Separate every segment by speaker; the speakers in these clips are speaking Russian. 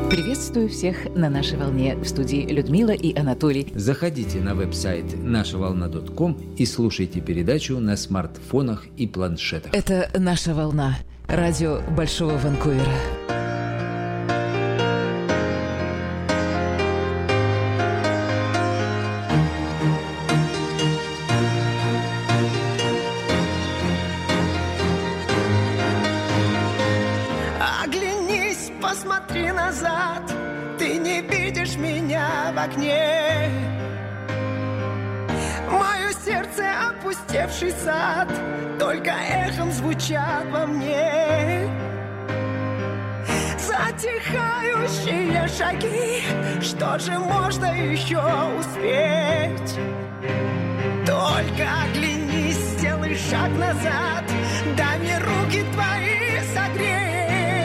Speaker 1: Приветствую всех на нашей волне. В студии Людмила и Анатолий.
Speaker 2: Заходите на веб-сайт нашаволна.ком и слушайте передачу на смартфонах и планшетах.
Speaker 1: Это «Наша волна» – радио Большого Ванкувера.
Speaker 3: Посмотри назад, ты не видишь меня в окне. Мое сердце опустевший сад, только эхом звучат во мне. Затихающие шаги, что же можно еще успеть? Только оглянись, сделай шаг назад, дай мне руки твои согреть.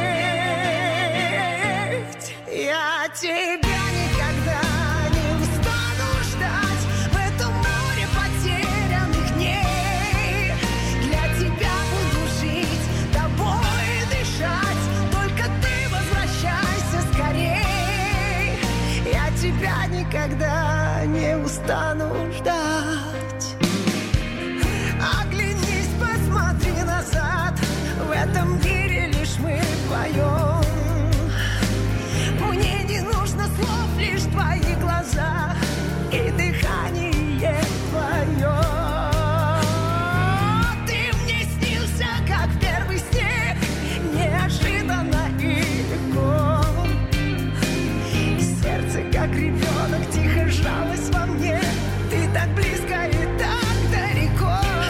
Speaker 3: Я тебя никогда не устану ждать в этом море потерянных дней. Для тебя буду жить, тобой дышать, только ты возвращайся скорей. Я тебя никогда не устану ждать. Оглянись, посмотри назад, в этом мире лишь мы вдвоем. Мне не нужно слов, лишь твои глаза и дыхание твое. Ты мне снился, как первый снег, неожиданно и легко. И сердце, как ребенок, тихо сжалось во мне. Ты так близко и так далеко.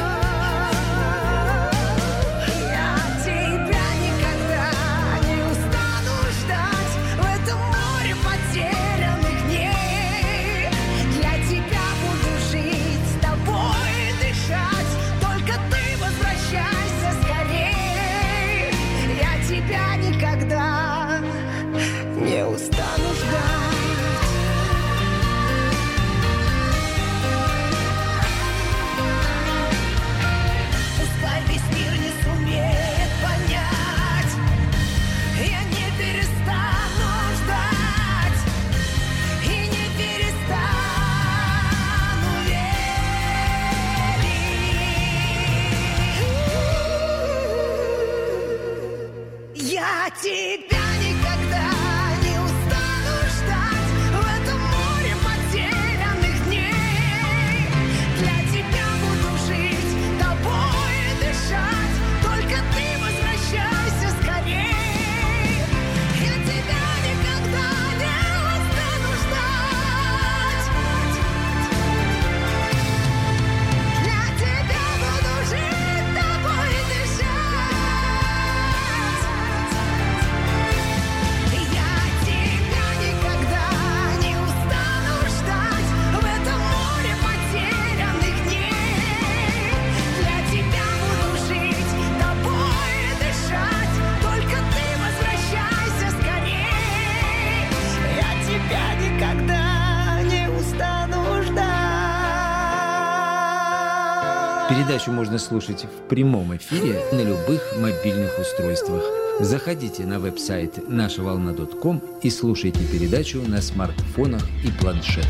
Speaker 3: Никогда не устану ждать. Пускай весь мир не сумеет понять, я не перестану ждать и не перестану верить. Я тебя никогда не устану ждать в этом море потерянных дней. Для тебя буду жить, тобой дышать, только ты возвращайся скорей. Я тебя никогда не устану ждать. Для тебя буду жить, тобой дышать.
Speaker 2: Передачу можно слушать в прямом эфире на любых мобильных устройствах. Заходите на веб-сайт нашаволна.ком и слушайте передачу на смартфонах и планшетах.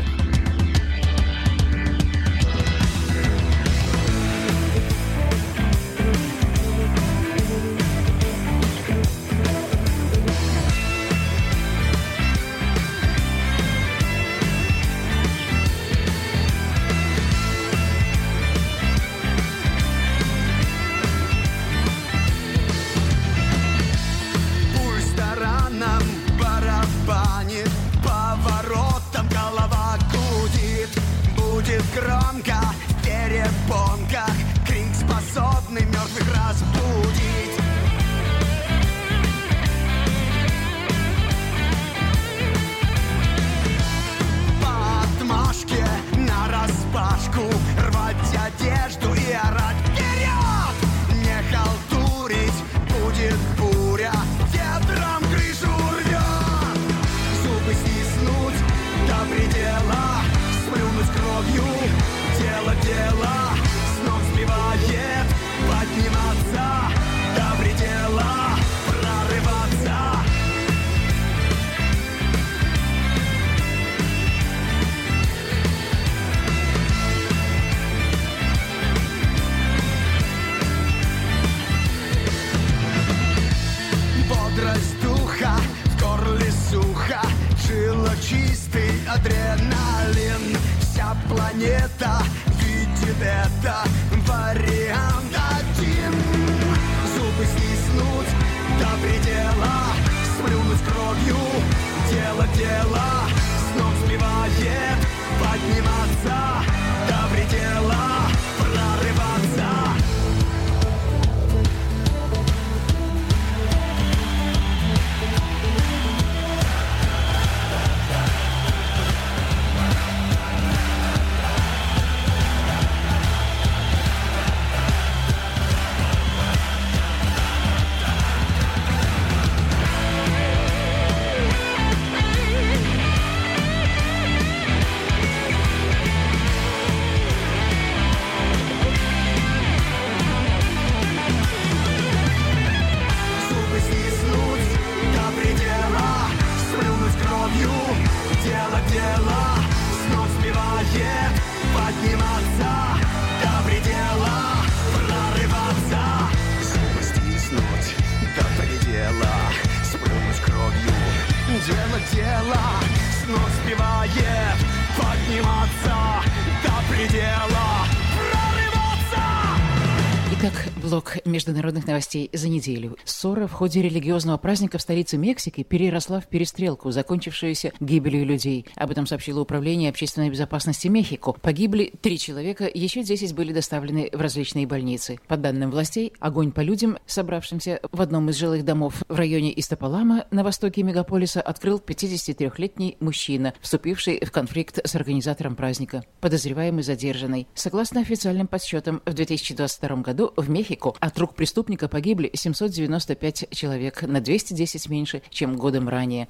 Speaker 3: Барабанит поворотом голова. адреналин. Вся планета видит это. Вариант один. Зубы стиснуть до предела, сплюнуть кровью, дело, с ног сбивает, подниматься до предела, прорываться. Дело, с ног сбивает, подниматься до предела, прорываться. Зубы стиснуть до предела, сплюнуть кровью. Дело, с ног сбивает, подниматься до предела, прорываться.
Speaker 1: Итак, блок международных новостей за неделю. Ссора в ходе религиозного праздника в столице Мексики переросла в перестрелку, закончившуюся гибелью людей. Об этом сообщило Управление общественной безопасности Мехико. Погибли 3 человека, еще 10 были доставлены в различные больницы. По данным властей, огонь по людям, собравшимся в одном из жилых домов в районе Истапалама на востоке мегаполиса, открыл 53-летний мужчина, вступивший в конфликт с организатором праздника. Подозреваемый задержанный. Согласно официальным подсчетам, в 2022 году в Мехико от рук преступника погибли 795 человек, на 210 меньше, чем годом ранее.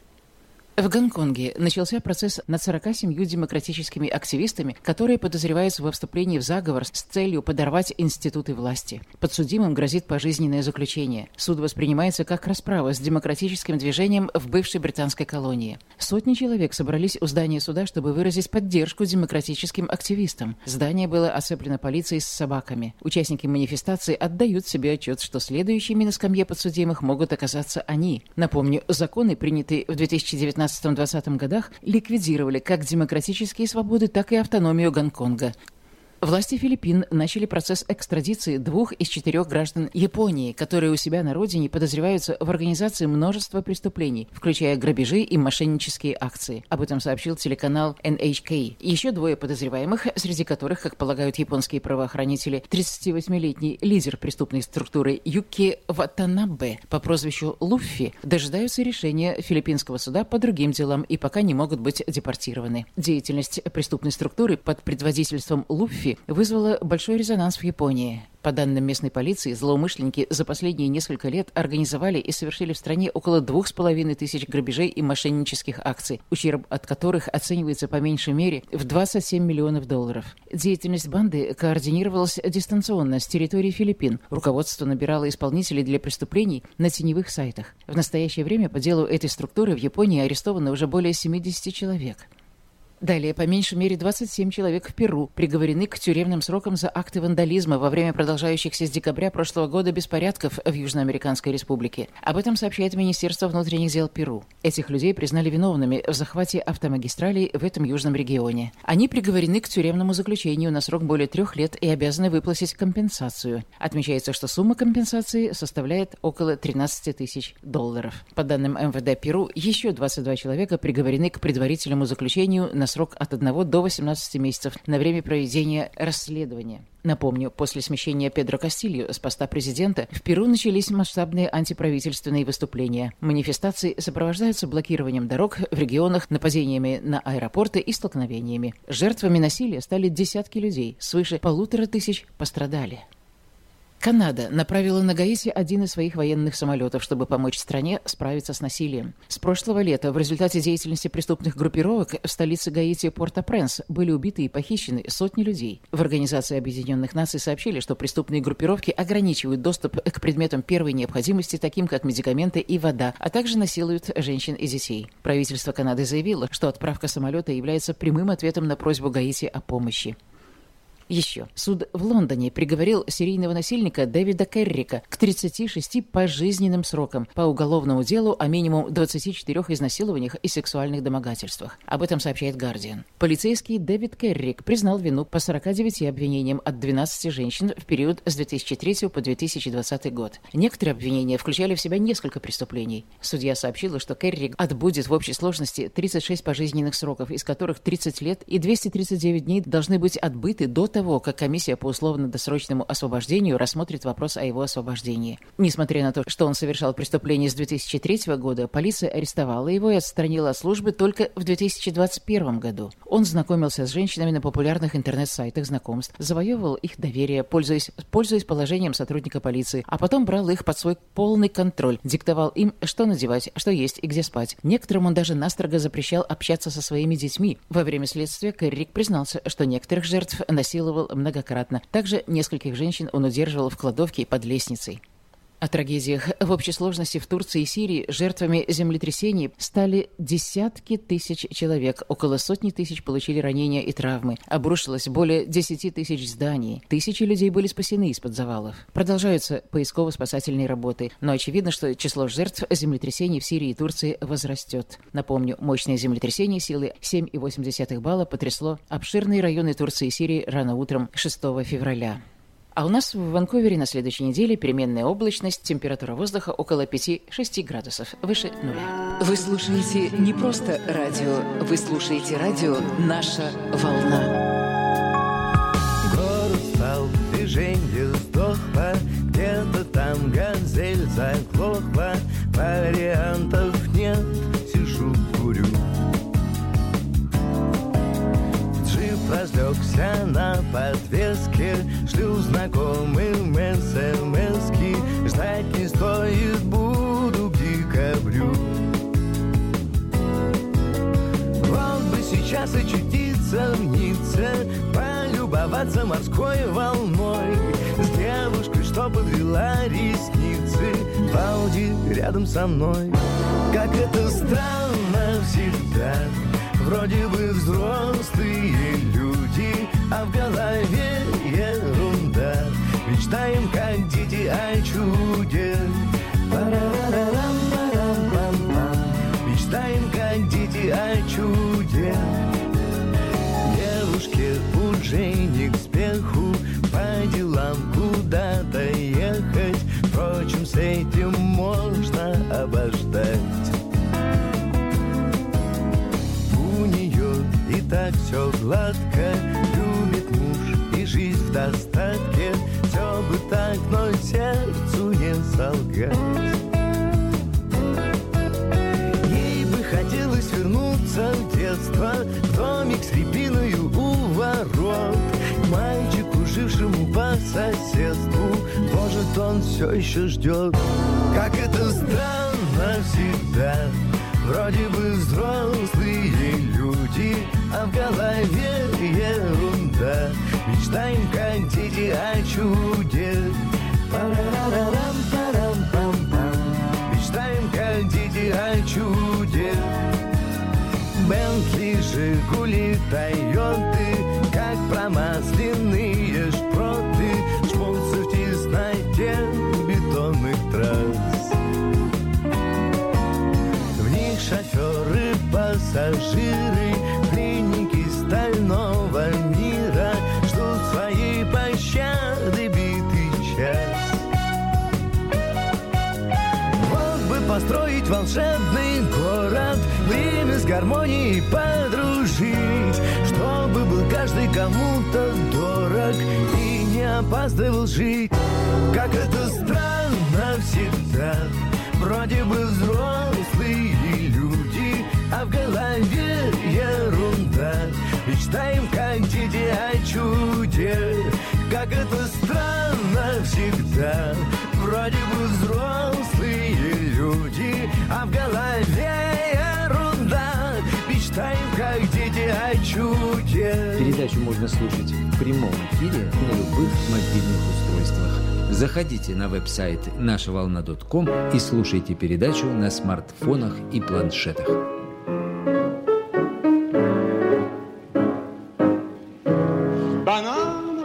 Speaker 1: В Гонконге начался процесс над 47 демократическими активистами, которые подозреваются во вступлении в заговор с целью подорвать институты власти. Подсудимым грозит пожизненное заключение. Суд воспринимается как расправа с демократическим движением в бывшей британской колонии. Сотни человек собрались у здания суда, чтобы выразить поддержку демократическим активистам. Здание было оцеплено полицией с собаками. Участники манифестации отдают себе отчет, что следующими на скамье подсудимых могут оказаться они. Напомню, законы, принятые в 2019-2020 годах, ликвидировали как демократические свободы, так и автономию Гонконга. Власти Филиппин начали процесс экстрадиции 2 из 4 граждан Японии, которые у себя на родине подозреваются в организации множества преступлений, включая грабежи и мошеннические акции. Об этом сообщил телеканал NHK. Еще 2 подозреваемых, среди которых, как полагают японские правоохранители, 38-летний лидер преступной структуры Юки Ватанабе по прозвищу Луффи, дожидаются решения филиппинского суда по другим делам и пока не могут быть депортированы. Деятельность преступной структуры под предводительством Луффи вызвало большой резонанс в Японии. По данным местной полиции, злоумышленники за последние несколько лет организовали и совершили в стране около 2500 грабежей и мошеннических акций, ущерб от которых оценивается по меньшей мере в $27 миллионов. Деятельность банды координировалась дистанционно с территории Филиппин. Руководство набирало исполнителей для преступлений на теневых сайтах. В настоящее время по делу этой структуры в Японии арестовано уже более 70 человек. Далее, по меньшей мере 27 человек в Перу приговорены к тюремным срокам за акты вандализма во время продолжающихся с декабря прошлого года беспорядков в Южноамериканской республике. Об этом сообщает Министерство внутренних дел Перу. Этих людей признали виновными в захвате автомагистралей в этом южном регионе. Они приговорены к тюремному заключению на срок более 3 лет и обязаны выплатить компенсацию. Отмечается, что сумма компенсации составляет около $13 000. По данным МВД Перу, еще 22 человека приговорены к предварительному заключению на срок от 1 до 18 месяцев на время проведения расследования. Напомню, после смещения Педро Кастильо с поста президента в Перу начались масштабные антиправительственные выступления. Манифестации сопровождаются блокированием дорог в регионах, нападениями на аэропорты и столкновениями. Жертвами насилия стали десятки людей, свыше 1500 пострадали. Канада направила на Гаити один из своих военных самолетов, чтобы помочь стране справиться с насилием. С прошлого лета в результате деятельности преступных группировок в столице Гаити Порт-о-Пренс были убиты и похищены сотни людей. В Организации Объединенных Наций сообщили, что преступные группировки ограничивают доступ к предметам первой необходимости, таким как медикаменты и вода, а также насилуют женщин и детей. Правительство Канады заявило, что отправка самолета является прямым ответом на просьбу Гаити о помощи. Еще. Суд в Лондоне приговорил серийного насильника Дэвида Керрика к 36 пожизненным срокам по уголовному делу о минимум 24 изнасилованиях и сексуальных домогательствах. Об этом сообщает «Гардиан». Полицейский Дэвид Керрик признал вину по 49 обвинениям от 12 женщин в период с 2003 по 2020 год. Некоторые обвинения включали в себя несколько преступлений. Судья сообщила, что Керрик отбудет в общей сложности 36 пожизненных сроков, из которых 30 лет и 239 дней должны быть отбыты до того, как комиссия по условно-досрочному освобождению рассмотрит вопрос о его освобождении. Несмотря на то, что он совершал преступление с 2003 года, полиция арестовала его и отстранила от службы только в 2021 году. Он знакомился с женщинами на популярных интернет-сайтах знакомств, завоевывал их доверие, пользуясь положением сотрудника полиции, а потом брал их под свой полный контроль, диктовал им, что надевать, что есть и где спать. Некоторым он даже настрого запрещал общаться со своими детьми. Во время следствия Керрик признался, что некоторых жертв насиловал многократно. Также нескольких женщин он удерживал в кладовке и под лестницей. О трагедиях в общей сложности в Турции и Сирии жертвами землетрясений стали десятки тысяч человек. Около сотни тысяч получили ранения и травмы. Обрушилось более 10 тысяч зданий. Тысячи людей были спасены из-под завалов. Продолжаются поисково-спасательные работы. Но очевидно, что число жертв землетрясений в Сирии и Турции возрастет. Напомню, мощное землетрясение силы 7,8 балла потрясло обширные районы Турции и Сирии рано утром 6 февраля. А у нас в Ванкувере на следующей неделе переменная облачность, температура воздуха около 5-6 градусов, выше нуля.
Speaker 4: Вы слушаете не просто радио, вы слушаете радио «Наша волна».
Speaker 5: Город стал, движенье сдохло, где-то там газель заглохла, вариантов нет, сижу, курю. Разлегся на подвеске, шлю знакомым смс-ки. Ждать не стоит, буду к декабрю. Вот бы сейчас очутиться в Ницце, полюбоваться морской волной, с девушкой, что подвела ресницы, в Ауди рядом со мной. Как это странно всегда, вроде бы взрослые люди, а в голове ерунда. Мечтаем, как дети, о чуде. Мечтаем, как дети, о чуде. Девушке уже не к спеху, по делам куда-то ехать. Впрочем, с этим можно обождать. И так все гладко, любит муж и жизнь в достатке. Все бы так, но сердцу не солгать. Ей бы хотелось вернуться в детство, в домик с рябиною у ворот, к мальчику, жившему по соседству. Может, он все еще ждет. Как это странно всегда, вроде бы взрослые люди, а в голове ерунда. Мечтаем, как дети, о чуде. Мечтаем, как дети, о чуде. Бентли, Жигули, Тойоты, как промасленные шпроты, жмутся в тесноте бетонных трасс. Шоферы, пассажиры, пленники стального мира ждут своей пощады битый час. Вот бы построить волшебный город, время с гармонией подружить, чтобы был каждый кому-то дорог и не опаздывал жить. Как это странно всегда, вроде бы взрослые люди, а в голове ерунда. Мечтаем, как дети, о чуде. Как это странно всегда, вроде бы взрослые люди, а в голове ерунда. Мечтаем, как дети, о чуде.
Speaker 2: Передачу можно слушать в прямом эфире на любых мобильных устройствах. Заходите на веб-сайт нашаволна.ком и слушайте передачу на смартфонах и планшетах.
Speaker 6: Banana,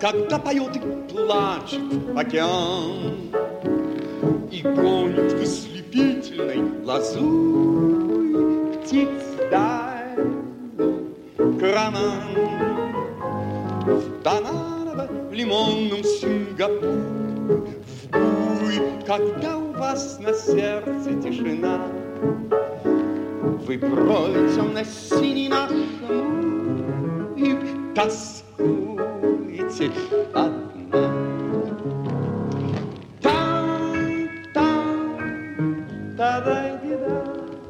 Speaker 6: когда поет и плачет океан и гонит в ослепительной лазурь птиц дальний караван. В бананово-лимонном Сингапуре, в буй, когда у вас на сердце тишина, вы бродите на синий наш мур и тоскуете одна. Там, та-дай-ди-да,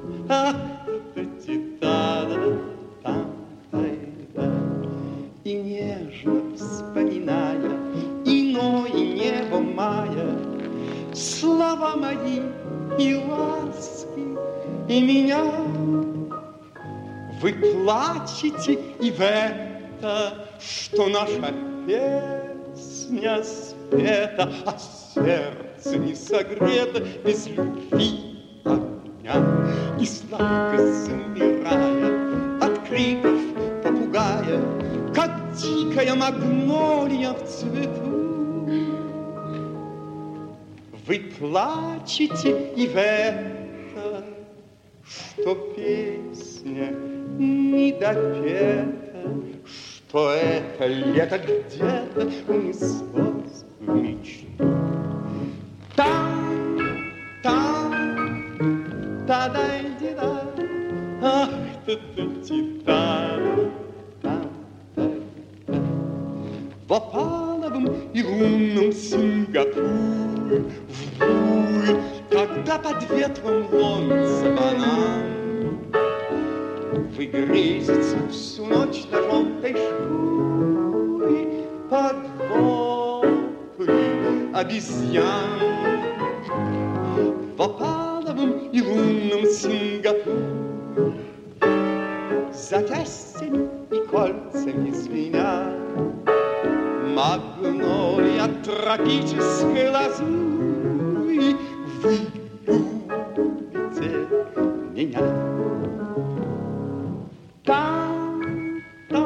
Speaker 6: и нежно вспоминая иное небо мая, слова мои и ласки, и меня, вы плачете и в это, что наша песня спета, а сердце не согрето без любви огня. И сладко замирая от криков попугая, как дикая магнолия в цвету, вы плачете и в это, что песня не допета, что это лето где-то унеслось в мечту. Там, та-дай-ди-да, ах, та-та-ти-та-да, там-та-да. В опаловом и лунном Сингапуре, в буре, когда под ветром ломится банан, вы грезите всю ночь на желтой шкуре под вопли обезьян. В опаловом и лунном Сингапуре, запястьями и кольцами звеня, магнолия тропической лазури, вы любите меня. Там,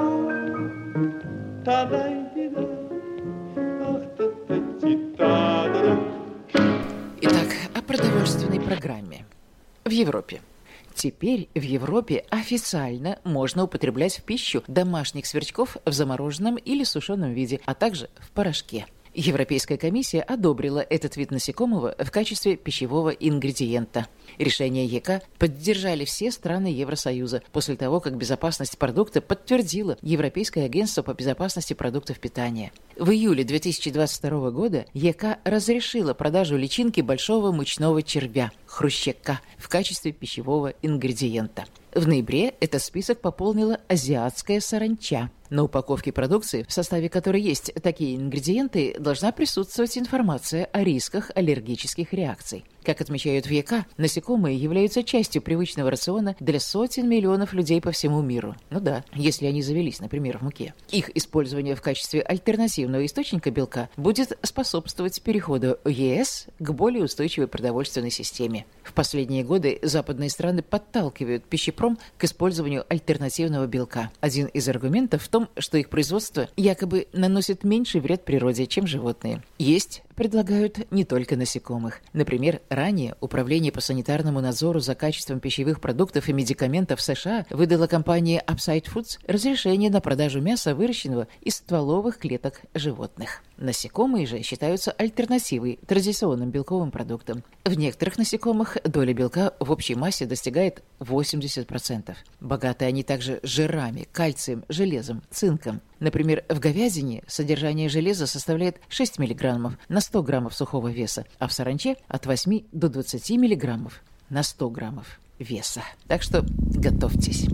Speaker 6: та-дай-ди-да, ах, та-та-ти-та-да-да.
Speaker 1: Итак, о продовольственной программе. В Европе. Теперь в Европе официально можно употреблять в пищу домашних сверчков в замороженном или сушеном виде, а также в порошке. Европейская комиссия одобрила этот вид насекомого в качестве пищевого ингредиента. Решение ЕК поддержали все страны Евросоюза после того, как безопасность продукта подтвердило Европейское агентство по безопасности продуктов питания. В июле 2022 года ЕК разрешила продажу личинки большого мучного червя – хрущевка в качестве пищевого ингредиента. В ноябре этот список пополнила азиатская саранча. На упаковке продукции, в составе которой есть такие ингредиенты, должна присутствовать информация о рисках аллергических реакций. Как отмечают в ЕК, насекомые являются частью привычного рациона для сотен миллионов людей по всему миру. Ну да, если они завелись, например, в муке. Их использование в качестве альтернативного источника белка будет способствовать переходу ЕС к более устойчивой продовольственной системе. В последние годы западные страны подталкивают пищепром к использованию альтернативного белка. Один из аргументов в том, что их производство якобы наносит меньший вред природе, чем животные. Есть предлагают не только насекомых. Например, ранее Управление по санитарному надзору за качеством пищевых продуктов и медикаментов США выдало компании Upside Foods разрешение на продажу мяса, выращенного из стволовых клеток животных. Насекомые же считаются альтернативой традиционным белковым продуктам. В некоторых насекомых доля белка в общей массе достигает 80%. Богаты они также жирами, кальцием, железом, цинком. Например, в говядине содержание железа составляет 6 мг на 100 граммов сухого веса, а в саранче от 8 до 20 мг на 100 граммов веса. Так что готовьтесь.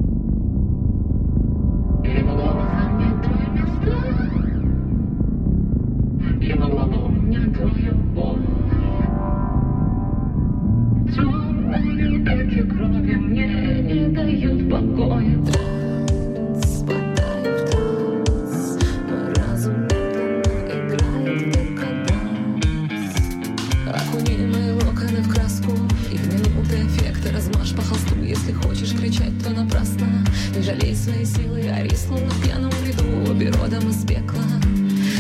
Speaker 7: Эти крови мне не дают покоя. Спадаю в транс, мой разум медленно играет в декаданс. Окуни мои локоны в краску, и в минуты эффекта размажь по холсту. Если хочешь кричать, то напрасно. Не жалей свои силы, ари словно в пьяном бреду, обе родом из пекла.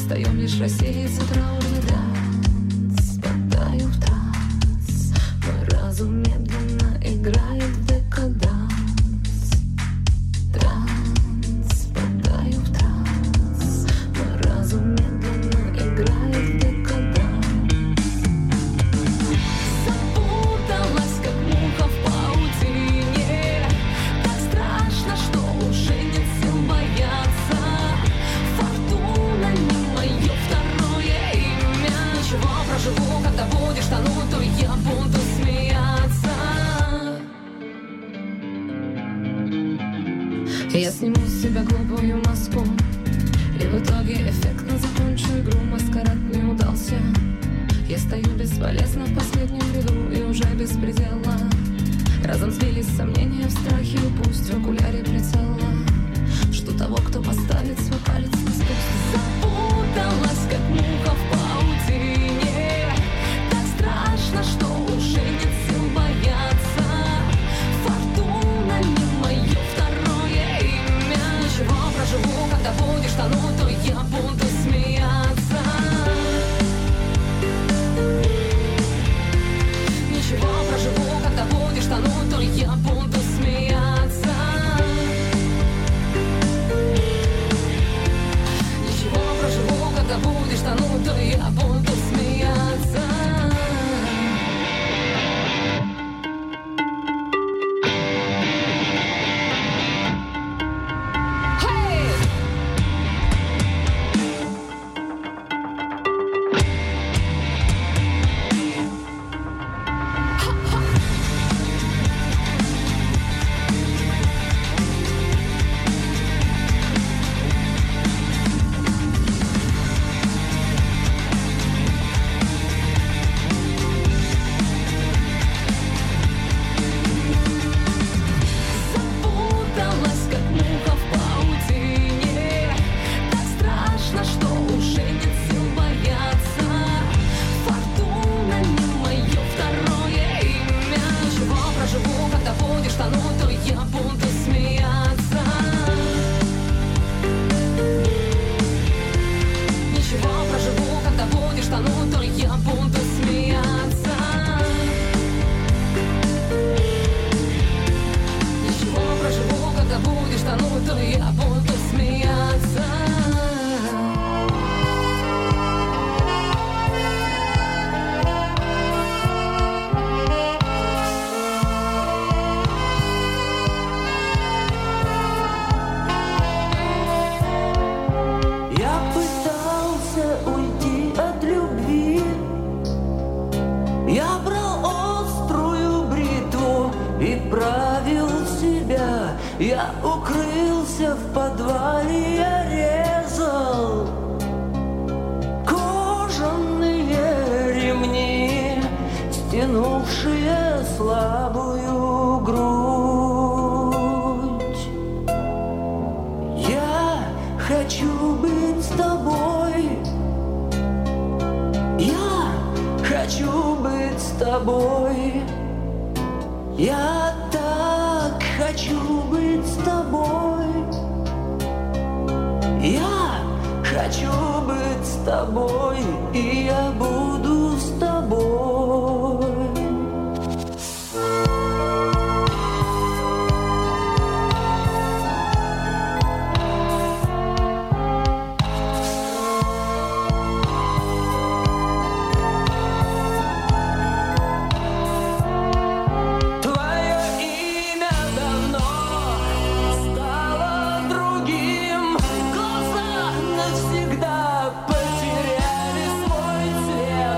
Speaker 7: Перестаем лишь рассеяться траурный данс. Падаю в транс. Мой разум медленно играет в декаданс. Транс. Падаю в транс. Мой разум медленно играет в декаданс. Запуталась, как муха в паутине. Так страшно, что уже нет сил бояться. Фортуна не мое второе имя. Ничего, проживу, когда будешь тонуть, то я буду смеяться. Я сниму с себя глупую маску, и в итоге эффектно закончу игру. Маскарад не удался. Я стою бесполезно в последнем ряду и уже без предела. Разом сбились сомнения в страхе, и пусть в окуляре прицела. Что того, кто поставит свой палец на спуск. Запуталась, как муха в паутине. Так страшно, что уже нет сил бояться. Фортуна не мое второе имя. Ничего, проживу, когда будешь тонуть, то я буду смеяться. Ничего, проживу, когда будешь тонуть, то я буду смеяться. Ничего, проживу, когда будешь тонуть, то я буду смеяться. Запуталась, как муха в паутине. Так страшно, что уже нет сил бояться. Фортуна не мое второе имя. Ничего, проживу, когда будешь тонуть, то я буду смеяться. Ничего, проживу, когда будешь тонуть, то я буду смеяться. Ничего, проживу, когда будешь тонуть, то я буду смеяться.
Speaker 5: Я пытался уйти от любви. Я брал острую бритву и правил себя. Я укрылся в подвале, я резал кожаные ремни, стянувшие слабую грудь. Я хочу быть с тобой. Я хочу быть с тобой. Я так хочу быть с тобой. Я хочу быть с тобой, и я буду с тобой. Твое имя давно стало другим. Глаза навсегда потеряли свой цвет.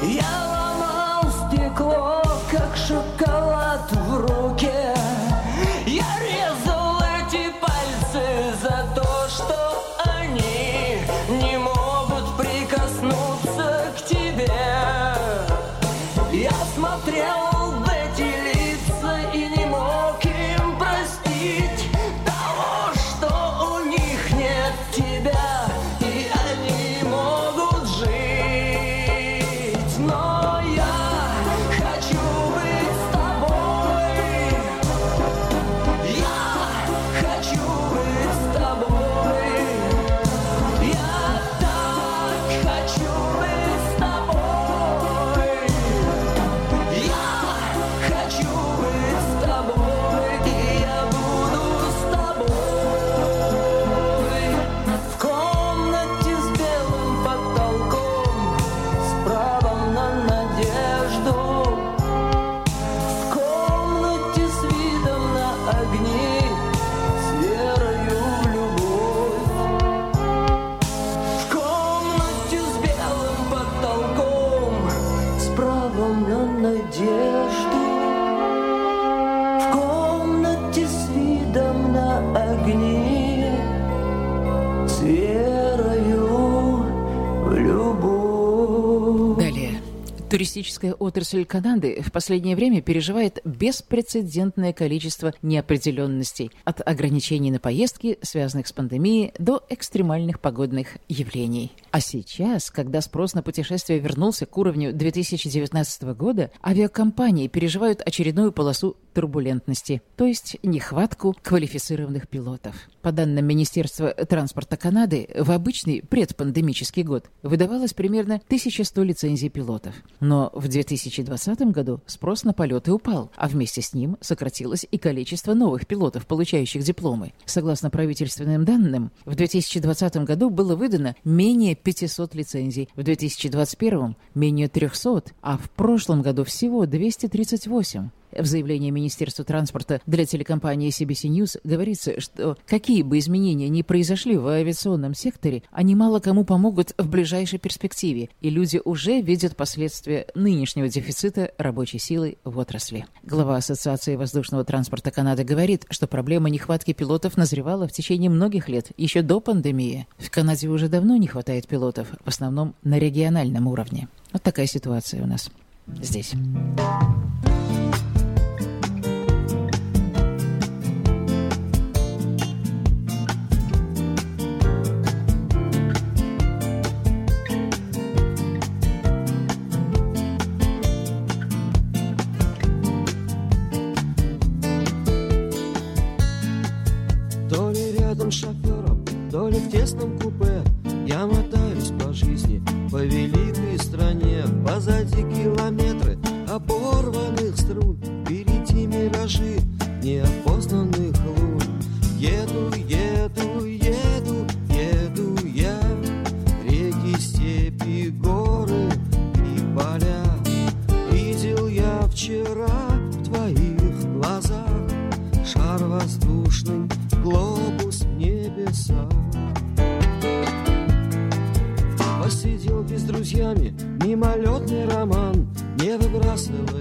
Speaker 5: Я ломал стекло, как шоколад в руке. Я резал эти пальцы за то, что они не могут прикоснуться к тебе. Я смотрел в эти лица и не мог им простить того, что у них нет тебя, и они могут жить. Но я хочу быть с тобой. Я хочу быть с тобой. Я так хочу быть с тобой. Я хочу быть с тобой, и я буду с тобой. В комнате с белым потолком, с правом на надежду. В комнате с видом на огни, с верою в любовь. В комнате с белым потолком, с правом на надежду. В комнате с видом на огни, с верою в любовь.
Speaker 1: Далее. Туристическая отрасль Канады в последнее время переживает беспрецедентное количество неопределенностей, от ограничений на поездки, связанных с пандемией, до экстремальных погодных явлений. А сейчас, когда спрос на путешествия вернулся к уровню 2019 года, авиакомпании переживают очередную полосу турбулентности, то есть нехватку квалифицированных пилотов. По данным Министерства транспорта Канады, в обычный предпандемический год выдавалось примерно 1100 лицензий пилотов. Но в 2020 году спрос на полеты упал, а вместе с ним сократилось и количество новых пилотов, получающих дипломы. Согласно правительственным данным, в 2020 году было выдано менее 500 лицензий, в 2021 менее 300, а в прошлом году всего 238. В заявлении Министерства транспорта для телекомпании CBC News говорится, что какие бы изменения ни произошли в авиационном секторе, они мало кому помогут в ближайшей перспективе, и люди уже видят последствия нынешнего дефицита рабочей силы в отрасли. Глава Ассоциации воздушного транспорта Канады говорит, что проблема нехватки пилотов назревала в течение многих лет, еще до пандемии. В Канаде уже давно не хватает пилотов, в основном на региональном уровне. Вот такая ситуация у нас здесь.
Speaker 5: То ли рядом с шофером, то ли в тесном купе. Я мотаюсь по жизни, по великой стране. Позади километры оборванных струн, впереди миражи неопознанных лун. Еду, еду, еду, еду я. Реки, степи, горы и поля. Видел я вчера в твоих глазах шар воздушный, глобус в небесах. Посиделки с друзьями, мимолетный роман. Не выбрасывай